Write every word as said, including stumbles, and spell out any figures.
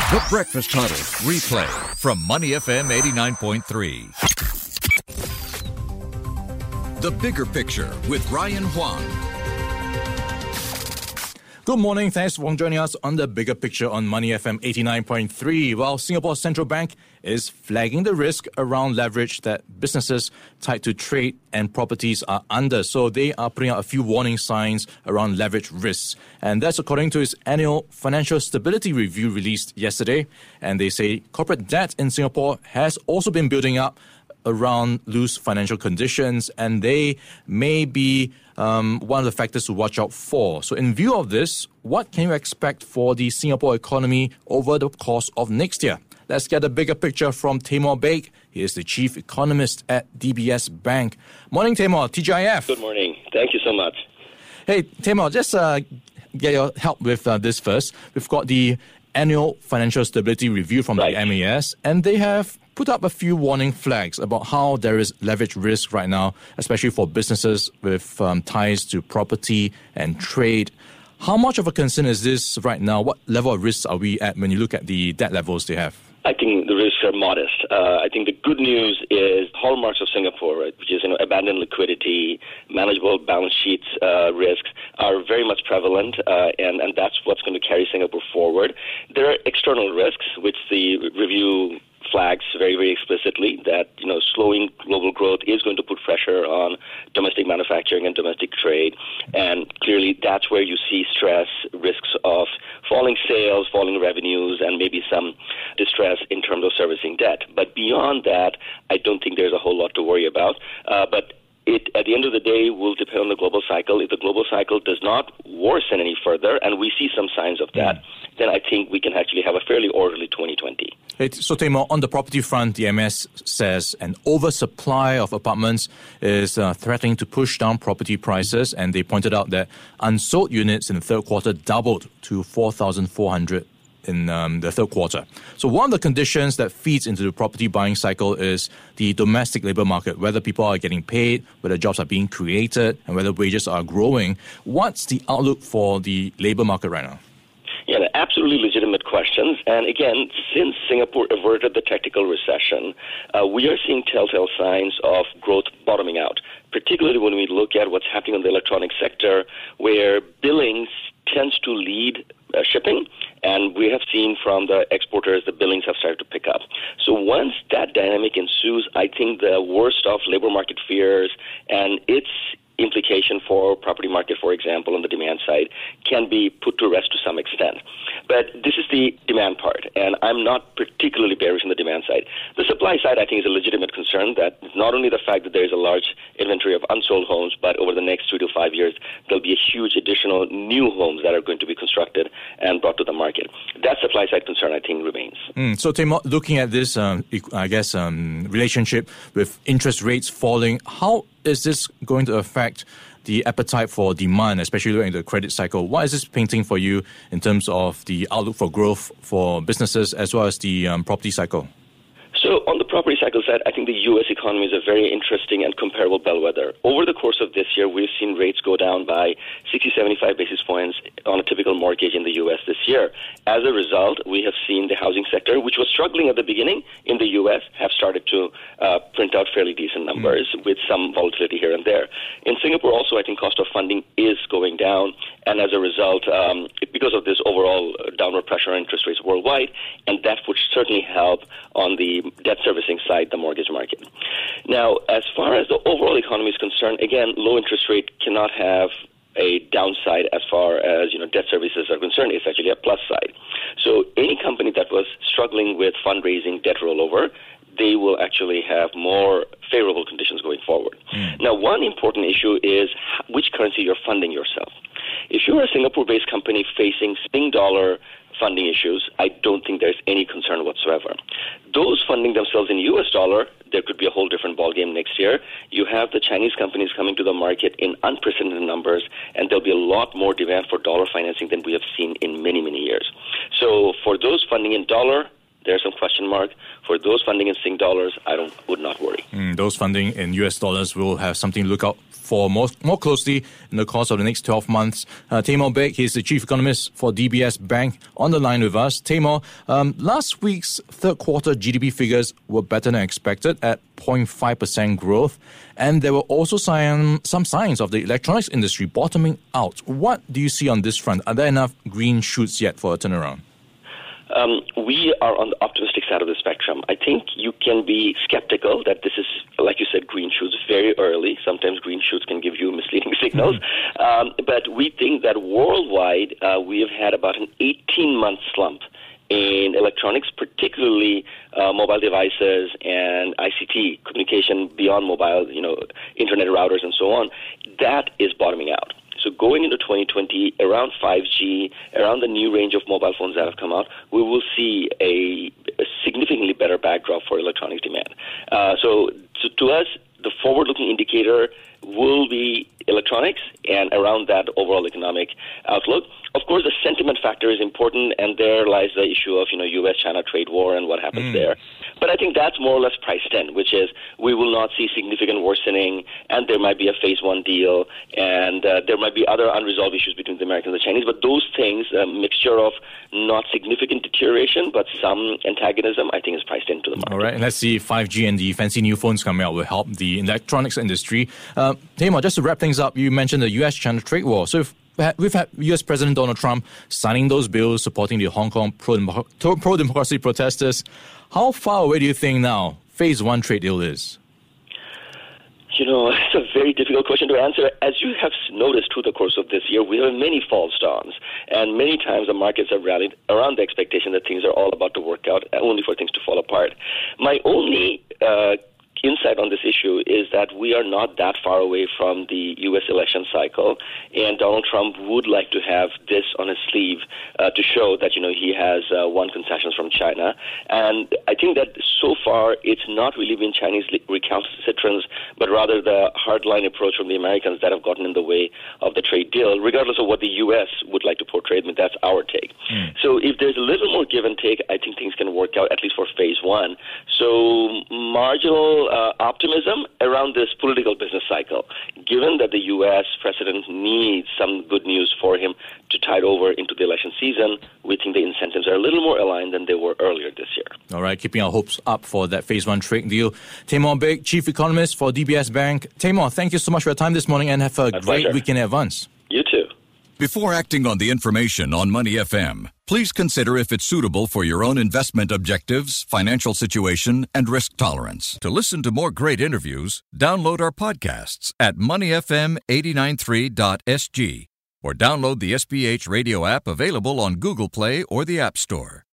The Breakfast Huddle replay from Money F M eighty-nine point three. The Bigger Picture with Ryan Huang. Good morning. Thanks for joining us on The Bigger Picture on Money F M eighty-nine point three. Well, Singapore's central bank is flagging the risk around leverage that businesses tied to trade and properties are under. So they are putting out a few warning signs around leverage risks. And that's according to its annual financial stability review released yesterday. And they say corporate debt in Singapore has also been building up around loose financial conditions, and they may be um, one of the factors to watch out for. So in view of this, what can you expect for the Singapore economy over the course of next year? Let's get a bigger picture from Taimur Baig. He is the chief economist at D B S Bank. Morning, Taimur, T G I F. Good morning. Thank you so much. Hey, Taimur, just uh, get your help with uh, this first. We've got the annual financial stability review from right. the M A S, and they have put up a few warning flags about how there is leverage risk right now, especially for businesses with um, ties to property and trade. How much of a concern is this right now? What level of risks are we at when you look at the debt levels they have? I think the risks are modest. Uh, I think the good news is hallmarks of Singapore, right, which is you know abundant liquidity, manageable balance sheets uh, risks, are very much prevalent, uh, and, and that's what's going to carry Singapore forward. There are external risks, which the review flags very, very explicitly, that you know slowing global growth is going to put pressure on domestic manufacturing and domestic trade, and clearly that's where you see stress, risks of falling sales, falling revenues, and maybe some distress in terms of servicing debt. But beyond that, I don't think there's a whole lot to worry about. Uh, but it, at the end of the day, will depend on the global cycle. If the global cycle does not worsen any further, and we see some signs of that, mm. then I think we can actually have a fairly orderly twenty twenty. Hey, so, Taimur, on the property front, the M S says an oversupply of apartments is uh, threatening to push down property prices, and they pointed out that unsold units in the third quarter doubled to four thousand four hundred in um, the third quarter. So one of the conditions that feeds into the property buying cycle is the domestic labor market, whether people are getting paid, whether jobs are being created, and whether wages are growing. What's the outlook for the labor market right now? Yeah, absolutely legitimate questions. And again, since Singapore averted the technical recession, uh, we are seeing telltale signs of growth bottoming out, particularly when we look at what's happening in the electronic sector, where billings tends to lead uh, shipping. And we have seen from the exporters the billings have started to pick up. So once that dynamic ensues, I think the worst of labor market fears and its implication for property market, for example, on the demand side, can be put to rest to some extent. But this is the demand part, and I'm not particularly bearish on the demand side. The supply side, I think, is a legitimate concern, that not only the fact that there is a large inventory of unsold homes, but over the next three to five years, there'll be a huge additional new homes that are going to be constructed and brought to the market. That supply side concern, I think, remains. Mm, so, Taimur, looking at this, um, I guess, um, relationship with interest rates falling, how is this going to affect the appetite for demand, especially during the credit cycle? What is this painting for you in terms of the outlook for growth for businesses as well as the um, property cycle? So on the property cycle side, I think the U S economy is a very interesting and comparable bellwether. Over the course of this year, we've seen rates go down by sixty, seventy-five basis points on a typical mortgage in the U S this year. As a result, we have seen the housing sector, which was struggling at the beginning in the U S, have started to uh, print out fairly decent numbers mm. with some volatility here and there. In Singapore also, I think cost of funding is going down, and as a result, um, because of this overall downward pressure on interest rates worldwide, and that would certainly help on the debt servicing side, the mortgage market. Now, as far as the overall economy is concerned, again, low interest rate cannot have a downside as far as you know debt services are concerned. It's actually a plus side. So any company that was struggling with fundraising, debt rollover, they will actually have more favorable conditions going forward. Mm. Now, one important issue is which currency you're funding yourself. If you're a Singapore-based company facing Sing dollar funding issues, I don't think there's any concern whatsoever. Those funding themselves in U S dollar, there could be a whole different ballgame next year. You have the Chinese companies coming to the market in unprecedented numbers, and there'll be a lot more demand for dollar financing than we have seen in many, many years. So for those funding in dollar, there's some question mark. For those funding in Sing dollars, I don't would not worry. Mm, those funding in U S dollars will have something to look out for more, more closely in the course of the next twelve months. Uh, Taimur Baig, he's the chief economist for D B S Bank, on the line with us. Taimur, um, last week's third quarter G D P figures were better than expected at zero point five percent growth, and there were also some, some signs of the electronics industry bottoming out. What do you see on this front? Are there enough green shoots yet for a turnaround? Um, we are on the optimistic side of the spectrum. I think you can be skeptical that this is, like you said, green shoots very early. Sometimes green shoots can give you misleading signals. Mm-hmm. Um, but we think that worldwide uh, we have had about an eighteen-month slump in electronics, particularly uh, mobile devices and I C T, communication beyond mobile, you know, internet routers and so on. That is bottoming out. So going into twenty twenty, around five G, around the new range of mobile phones that have come out, we will see a, a significantly better backdrop for electronics demand. Uh, so, so to us, the forward-looking indicator will be electronics and around that overall economic outlook. Of course, the sentiment factor is important, and there lies the issue of, you know, U S China trade war and what happens mm. there. But I think that's more or less priced in, which is we will not see significant worsening, and there might be a phase one deal, and uh, there might be other unresolved issues between the Americans and the Chinese. But those things, a mixture of not significant deterioration, but some antagonism, I think is priced into the market. All right, and let's see if five G and the fancy new phones coming out will help the electronics industry. Uh, Taimur, just to wrap things up, you mentioned the U S China trade war. So if we've had U S President Donald Trump signing those bills supporting the Hong Kong pro-democracy protesters. How far away do you think now phase one trade deal is? You know, it's a very difficult question to answer. As you have noticed through the course of this year, we have many false dawns. And many times the markets have rallied around the expectation that things are all about to work out, only for things to fall apart. My only uh, insight on this issue is that we are not that far away from the U S election cycle, and Donald Trump would like to have this on his sleeve uh, to show that, you know, he has uh, won concessions from China. And I think that so far it's not really been Chinese recalcitrance, but rather the hardline approach from the Americans that have gotten in the way of the trade deal, regardless of what the U S would like to portray. I mean, that's our take. Mm. So if there's a little more give and take, I think things can work out, at least for phase one. So marginal Uh, optimism around this political business cycle, given that the U S president needs some good news for him to tide over into the election season. We think the incentives are a little more aligned than they were earlier this year. All right, keeping our hopes up for that phase one trade deal. Taimur Baig, chief economist for D B S Bank. Taimur, thank you so much for your time this morning, and have a My great pleasure. weekend in advance. You too. Before acting on the information on Money F M, please consider if it's suitable for your own investment objectives, financial situation, and risk tolerance. To listen to more great interviews, download our podcasts at money f m eight nine three dot s g or download the S B H radio app available on Google Play or the App Store.